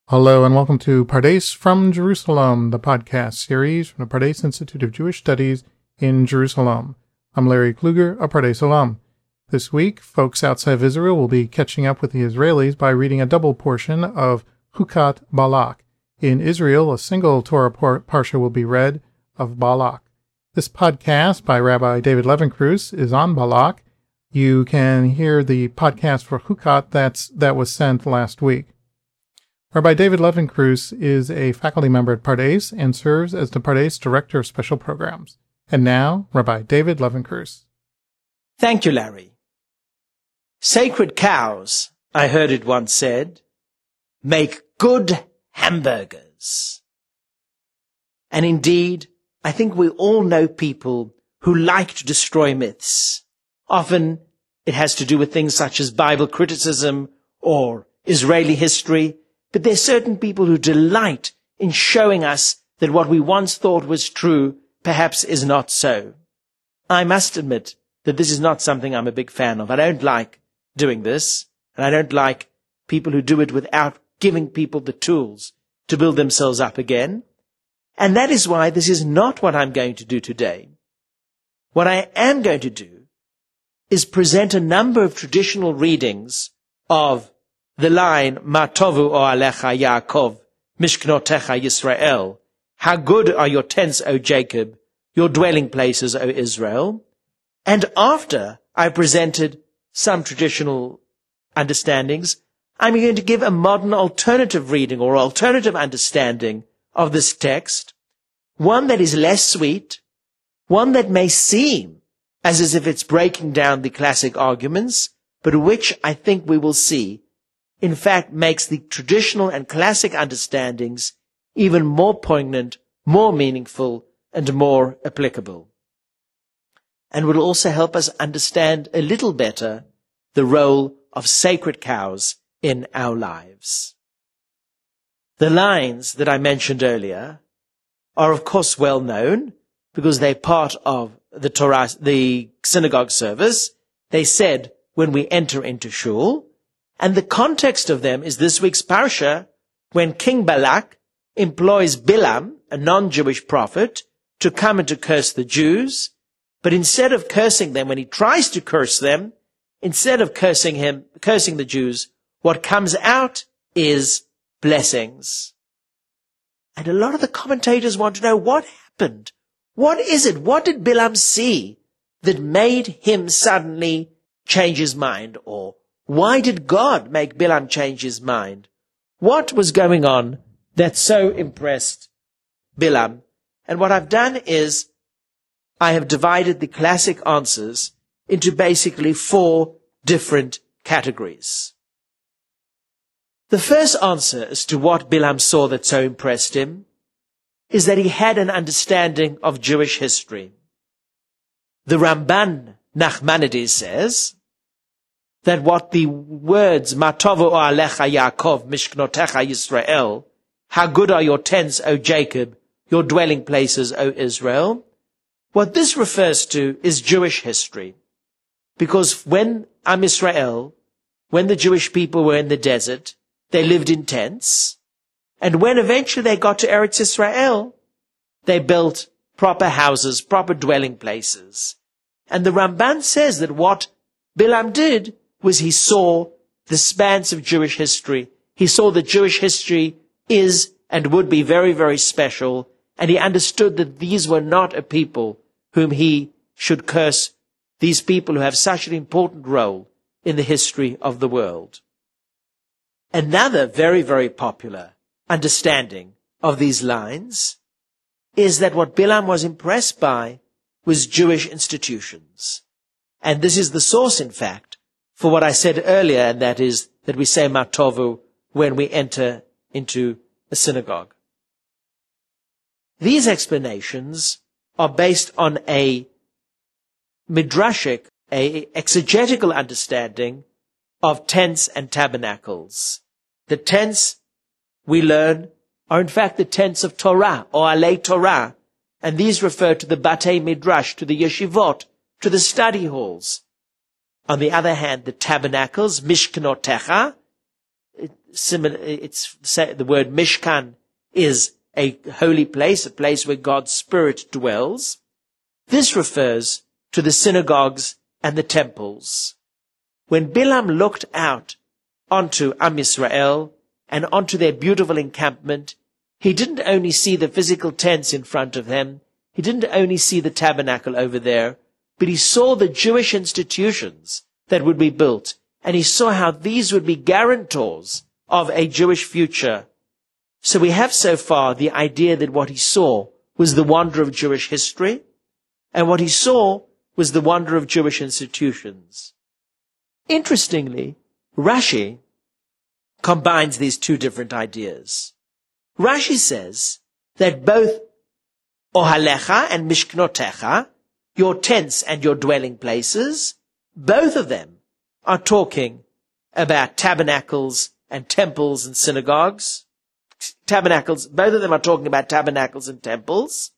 Hello and welcome to Pardes from Jerusalem, the podcast series from the Pardes Institute of Jewish Studies in Jerusalem. I'm Larry Kluger, a Pardes alum. This week, folks outside of Israel will be catching up with the Israelis by reading a double portion of Chukat Balak. In Israel, a single Torah parsha will be read of Balak. This podcast by Rabbi David Levenkrus is on Balak. You can hear the podcast for Chukat that was sent last week. Rabbi David Levenkrus is a faculty member at Pardes and serves as the Pardes Director of Special Programs. And now, Rabbi David Levenkrus. Thank you, Larry. Sacred cows, I heard it once said, make good hamburgers. And indeed, I think we all know people who like to destroy myths. Often it has to do with things such as Bible criticism or Israeli history. But there are certain people who delight in showing us that what we once thought was true perhaps is not so. I must admit that this is not something I'm a big fan of. I don't like doing this, and I don't like people who do it without giving people the tools to build themselves up again. And that is why this is not what I'm going to do today. What I am going to do is present a number of traditional readings of the line, Ma tovu o'alecha Yaakov, Mishknotecha Yisrael. How good are your tents, O Jacob, your dwelling places, O Israel. And after I presented some traditional understandings, I'm going to give a modern alternative reading or alternative understanding of this text, one that is less sweet, one that may seem as if it's breaking down the classic arguments, but which I think we will see in fact makes the traditional and classic understandings even more poignant, more meaningful, and more applicable. And will also help us understand a little better the role of sacred cows in our lives. The lines that I mentioned earlier are of course well known because they're part of the synagogue service. They said when we enter into shul. And the context of them is this week's parsha, when King Balak employs Bilam, a non-Jewish prophet, to come and to curse the Jews. But instead of cursing them, when he tries to curse them, instead of cursing the Jews, what comes out is blessings. And a lot of the commentators want to know what happened. What is it? What did Bilam see that made him suddenly change his mind? Or why did God make Bilam change his mind? What was going on that so impressed Bilam? And what I've done is I have divided the classic answers into basically 4 different categories. The first answer as to what Bilam saw that so impressed him is that he had an understanding of Jewish history. The Ramban Nachmanides says that what the words, Ma tovu o'alecha Yaakov, Mishknotecha Yisrael, how good are your tents, O Jacob, your dwelling places, O Israel, what this refers to is Jewish history. Because when Am Yisrael, when the Jewish people were in the desert, they lived in tents, and when eventually they got to Eretz Yisrael, they built proper houses, proper dwelling places. And the Ramban says that what Bilam did was he saw the spans of Jewish history. He saw that Jewish history is and would be very, very special, and he understood that these were not a people whom he should curse, these people who have such an important role in the history of the world. Another very, very popular understanding of these lines is that what Bilam was impressed by was Jewish institutions. And this is the source, in fact, for what I said earlier, and that is that we say Ma tovu when we enter into a synagogue. These explanations are based on a midrashic, a exegetical understanding of tents and tabernacles. The tents, we learn, are in fact the tents of Torah, or Alei Torah, and these refer to the Batei Midrash, to the yeshivot, to the study halls. On the other hand, the tabernacles, Mishknotecha, similar. The word Mishkan is a holy place, a place where God's Spirit dwells. This refers to the synagogues and the temples. When Bilam looked out onto Am Yisrael and onto their beautiful encampment, he didn't only see the physical tents in front of him, he didn't only see the tabernacle over there, but he saw the Jewish institutions that would be built, and he saw how these would be guarantors of a Jewish future. So we have so far the idea that what he saw was the wonder of Jewish history, and what he saw was the wonder of Jewish institutions. Interestingly, Rashi combines these two different ideas. Rashi says that both Ohalecha and Mishknotecha, your tents and your dwelling places, both of them are talking about tabernacles and temples and synagogues. Tabernacles, both of them are talking about tabernacles and temples.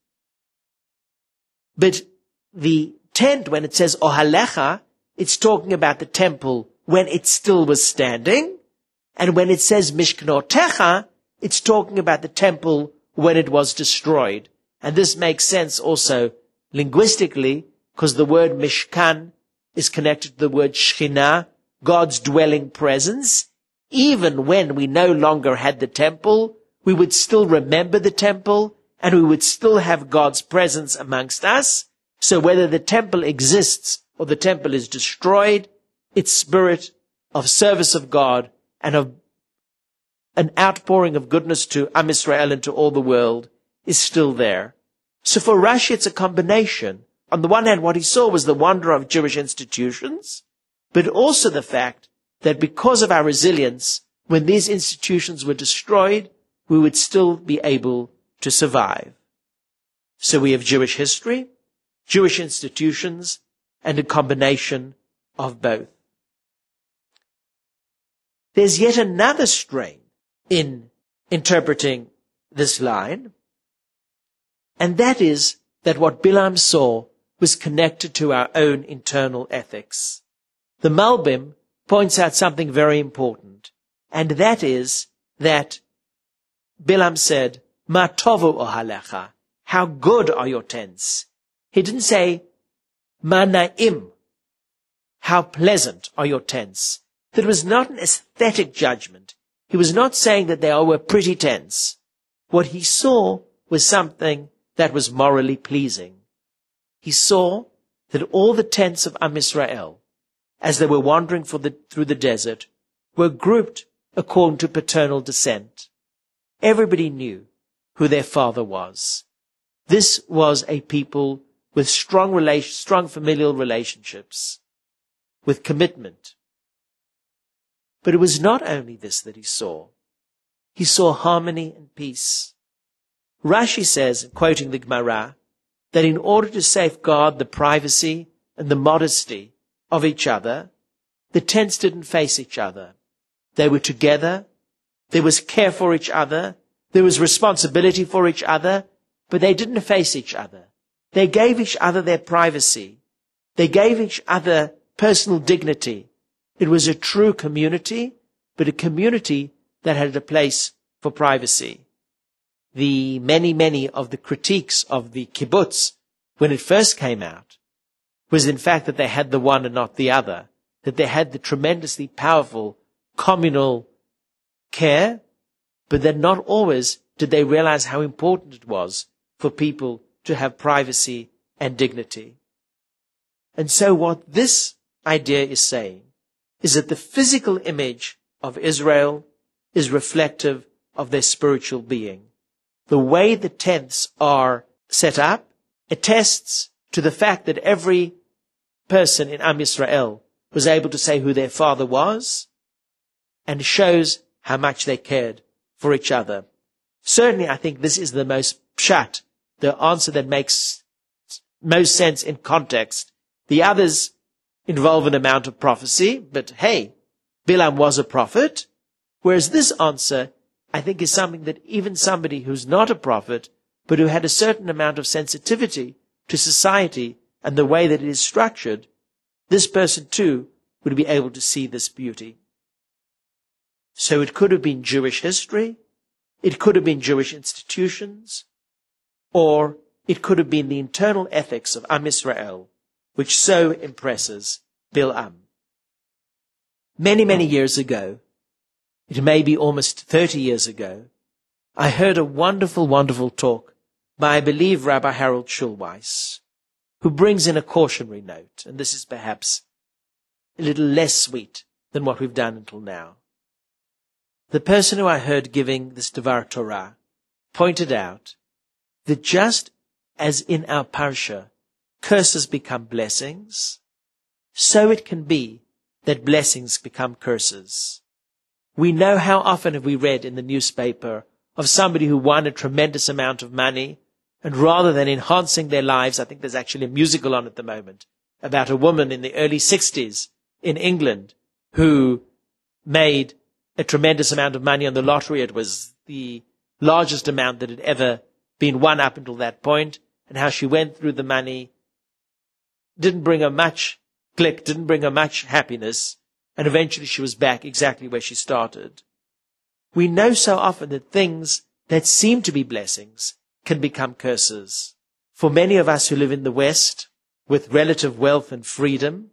But the tent, when it says Ohalecha, it's talking about the temple when it still was standing. And when it says Mishknotecha, it's talking about the temple when it was destroyed. And this makes sense also linguistically, because the word Mishkan is connected to the word Shekhinah, God's dwelling presence. Even when we no longer had the temple, we would still remember the temple, and we would still have God's presence amongst us. So whether the temple exists or the temple is destroyed, its spirit of service of God and of an outpouring of goodness to Am Yisrael and to all the world is still there. So for Rashi, it's a combination. On the one hand, what he saw was the wonder of Jewish institutions, but also the fact that because of our resilience, when these institutions were destroyed, we would still be able to survive. So we have Jewish history, Jewish institutions, and a combination of both. There's yet another strain in interpreting this line, and that is that what Bilam saw was connected to our own internal ethics. The Malbim points out something very important, and that is that Bilam said, Ma tovu ohalecha, how good are your tents? He didn't say, Ma na'im, how pleasant are your tents. That was not an aesthetic judgment. He was not saying that they were pretty tents. What he saw was something that was morally pleasing. He saw that all the tents of Am Yisrael, as they were wandering through the desert, were grouped according to paternal descent. Everybody knew who their father was. This was a people with strong familial relationships, with commitment. But it was not only this that he saw. He saw harmony and peace. Rashi says, quoting the Gemara, that in order to safeguard the privacy and the modesty of each other, the tents didn't face each other. They were together. There was care for each other. There was responsibility for each other, but they didn't face each other. They gave each other their privacy. They gave each other personal dignity. It was a true community, but a community that had a place for privacy. The many of the critiques of the kibbutz when it first came out was in fact that they had the one and not the other, that they had the tremendously powerful communal care, but that not always did they realize how important it was for people to have privacy and dignity. And so what this idea is saying is that the physical image of Israel is reflective of their spiritual being. The way the tents are set up attests to the fact that every person in Am Yisrael was able to say who their father was, and shows how much they cared for each other. Certainly, I think this is the most pshat, the answer that makes most sense in context. The others involve an amount of prophecy, but hey, Bilam was a prophet, whereas this answer, I think, is something that even somebody who's not a prophet, but who had a certain amount of sensitivity to society and the way that it is structured, this person too would be able to see this beauty. So it could have been Jewish history, it could have been Jewish institutions, or it could have been the internal ethics of Am Yisrael, which so impresses Bil'am. Many, many years ago, it may be almost 30 years ago, I heard a wonderful, wonderful talk by, I believe, Rabbi Harold Schulweis, who brings in a cautionary note, and this is perhaps a little less sweet than what we've done until now. The person who I heard giving this Devar Torah pointed out that just as in our parsha, curses become blessings, so it can be that blessings become curses. We know how often have we read in the newspaper of somebody who won a tremendous amount of money, and rather than enhancing their lives, I think there's actually a musical on at the moment, about a woman in the early 60s in England who made a tremendous amount of money on the lottery. It was the largest amount that had ever been won up until that point, and how she went through the money didn't bring her much click, didn't bring her much happiness, and eventually she was back exactly where she started. We know so often that things that seem to be blessings can become curses. For many of us who live in the West with relative wealth and freedom,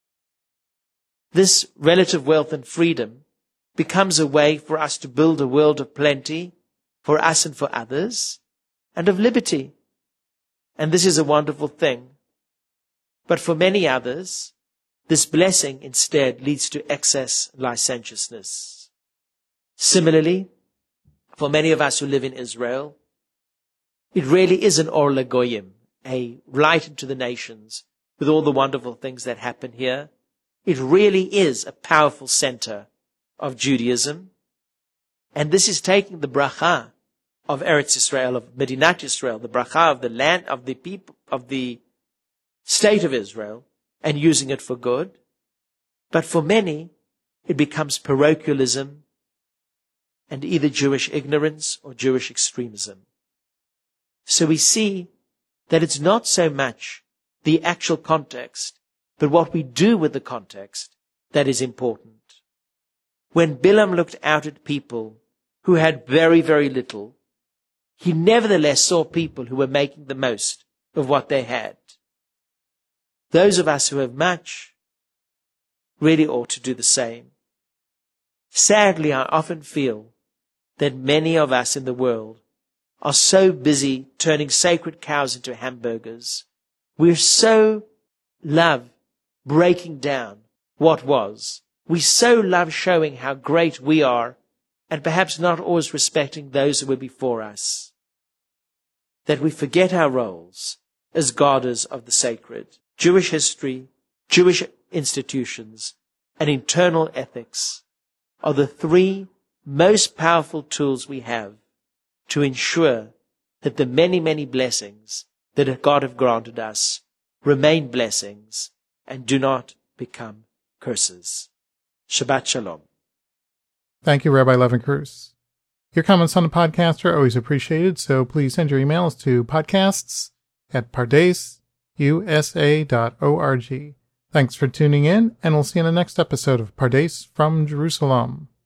this relative wealth and freedom becomes a way for us to build a world of plenty for us and for others, and of liberty. And this is a wonderful thing. But for many others, this blessing instead leads to excess licentiousness. Similarly, for many of us who live in Israel, it really is an Or LaGoyim, a light into the nations, with all the wonderful things that happen here. It really is a powerful center of Judaism. And this is taking the bracha of Eretz Yisrael, of Medinat Yisrael, the bracha of the land, of the people, of the state of Israel, and using it for good. But for many, it becomes parochialism and either Jewish ignorance or Jewish extremism. So we see that it's not so much the actual context, but what we do with the context that is important. When Bilam looked out at people who had very, very little, he nevertheless saw people who were making the most of what they had. Those of us who have much really ought to do the same. Sadly, I often feel that many of us in the world are so busy turning sacred cows into hamburgers. We so love breaking down what was. We so love showing how great we are, and perhaps not always respecting those who were before us, that we forget our roles as guarders of the sacred. Jewish history, Jewish institutions, and internal ethics are the three most powerful tools we have to ensure that the many, many blessings that God have granted us remain blessings and do not become curses. Shabbat Shalom. Thank you, Rabbi Levincruz. Your comments on the podcast are always appreciated, so please send your emails to podcasts@pardasusa.org. Thanks for tuning in, and we'll see you in the next episode of Pardes from Jerusalem.